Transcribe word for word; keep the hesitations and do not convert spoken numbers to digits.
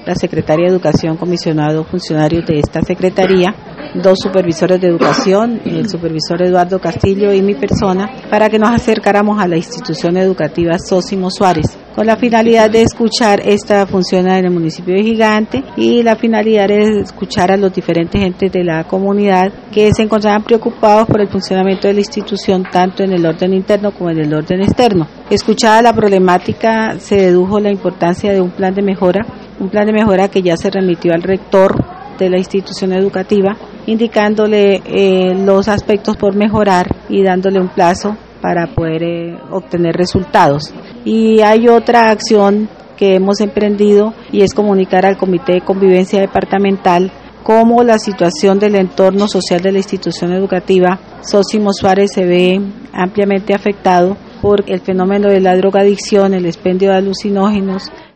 la secretaria de Educación, comisionado funcionarios de esta secretaría, dos supervisores de educación, el supervisor Eduardo Castillo y mi persona, para que nos acercáramos a la institución educativa Sósimo Suárez, con la finalidad de escuchar esta función en el municipio de Gigante y la finalidad es escuchar a los diferentes entes de la comunidad que se encontraban preocupados por el funcionamiento de la institución tanto en el orden interno como en el orden externo. Escuchada la problemática, se dedujo la importancia de un plan de mejora, un plan de mejora que ya se remitió al rector de la institución educativa, indicándole eh, los aspectos por mejorar y dándole un plazo para poder eh, obtener resultados. Y hay otra acción que hemos emprendido y es comunicar al Comité de Convivencia Departamental cómo la situación del entorno social de la institución educativa Sósimo Suárez se ve ampliamente afectado por el fenómeno de la drogadicción, el expendio de alucinógenos,